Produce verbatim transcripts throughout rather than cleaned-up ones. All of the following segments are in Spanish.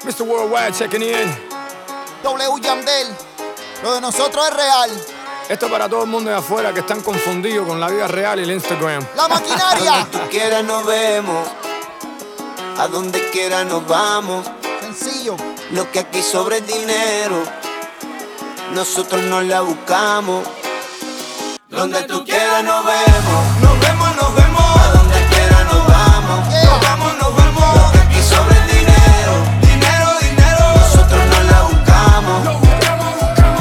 mister Worldwide checking in. W Yandel, lo de nosotros es real. Esto para todo el mundo de afuera que están confundidos con la vida real y el Instagram. La maquinaria. Donde tú quieras nos vemos, a donde quiera nos vamos. Sencillo. Lo que aquí sobra es dinero, nosotros no la buscamos. Donde tú quieras nos vemos, nos vemos, nos vemos. A donde quiera nos vamos, Yeah. nos vamos, nos vemos. Lo que aquí sobra es dinero, dinero, dinero. Nosotros no la buscamos. Lo buscamos,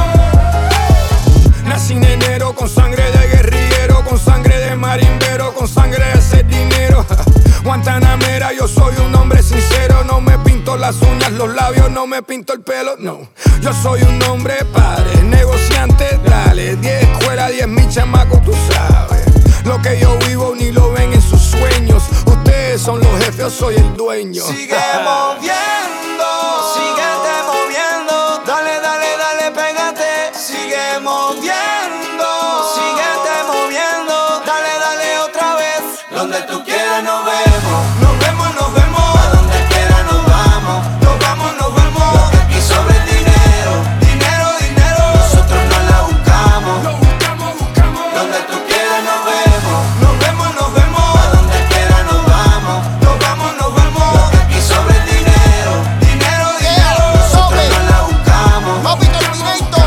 buscamos. Nací en enero con sangre de guerrillero, con sangre de marimbero, con sangre de hacer dinero. Guantanamera, yo soy un hombre sincero. No me pinto las uñas, los labios, no me pinto el pelo, no. Yo soy un hombre padre, negociante, dale. Diez escuelas, diez mil chamacos, tú sabes. Lo que yo vivo ni lo ven en sus sueños. Ustedes son los jefes, yo soy el dueño. Sigue moviendo, síguete moviendo. Dale, dale, dale, pégate. Sigue moviendo, síguete moviendo. Dale, dale otra vez. Donde tú quieras nos vemos, nos vemos, nos vemos. A donde quiera nos vamos, nos vamos, nos vemos. Lo que aquí sobra es dinero, dinero, dinero. Nosotros no la buscamos. Lo buscamos, buscamos. Donde tú quieras nos vemos, nos vemos, nos vemos. A donde quiera nos vamos, nos vamos, nos vemos. Lo que aquí sobra es dinero, dinero, dinero. Nosotros no la buscamos. Papi Terminator.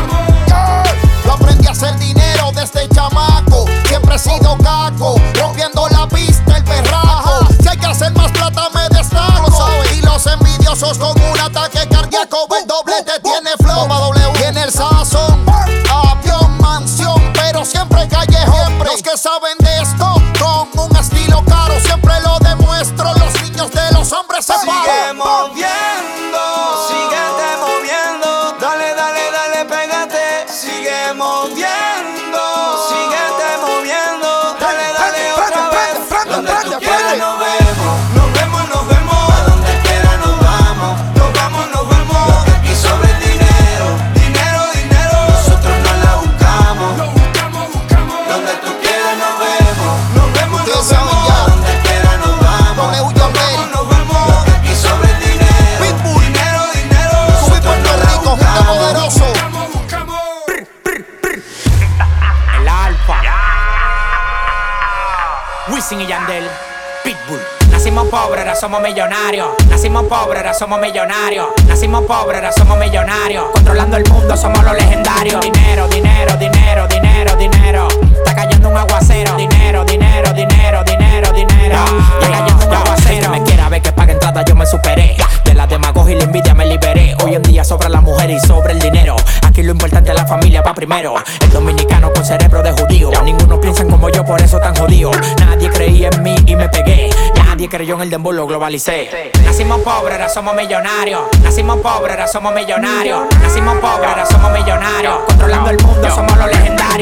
Yo aprendí a hacer dinero desde chamaco. Siempre he sido caco, rompiendo la pista, el perraco. Si hay que hacer más plata me destaco. Y los envidiosos con un ataque cardíaco. El doblete tiene flow, tiene el sazón. Avión, mansión, pero siempre callejón. Los que saben de esto con un estilo caro siempre lo demuestro. Los niños de los hombres se Sigue paran. moviendo, síguete moviendo. Dale, dale, dale, pégate. Sigue moviendo, síguete moviendo. Dale, dale otra vez. Donde tú quieras nos vemos, nos vemos, nos vemos. A donde quiera nos vamos, nos vamos, nos vemos. Lo que aquí sobra es dinero, dinero, dinero. Nosotros no la buscamos. Lo buscamos, buscamos. Donde tú quieras nos vemos, nos vemos, Ustedes nos saben vemos. ya. A donde quiera nos vamos, W nos Yandel. vamos, nos vemos. Lo que aquí sobra es dinero, Pitbull. dinero, dinero. Subí Nosotros Puerto no la Rico, gente buscamos. poderoso. Buscamos, buscamos. El Alfa, Wisin y Yandel, Pitbull. Nacimos pobres, ahora somos millonarios. Nacimos pobres, ahora somos millonarios. Nacimos pobres, ahora somos millonarios. Controlando el mundo, somos los legendarios. Dinero, dinero, dinero, dinero, dinero. Está cayendo un aguacero. Dinero, dinero, dinero, dinero, dinero. Está cayendo un aguacero. El que me quiera ver que pague entrada, yo me superé. De la demagogia y la envidia me liberé. Hoy en día sobra la mujer y sobra el dinero. Aquí lo importante es la familia va primero. El dominicano con cerebro de judío. Ninguno piensa como yo, por eso tan jodido. Nadie creía en mí y me pegué. Nadie creyó en el dembow, lo globalicé. Nacimos pobres, ahora somos millonarios. Nacimos pobres, ahora somos millonarios. Nacimos pobres, ahora somos millonarios. Controlando el mundo, somos los legendarios.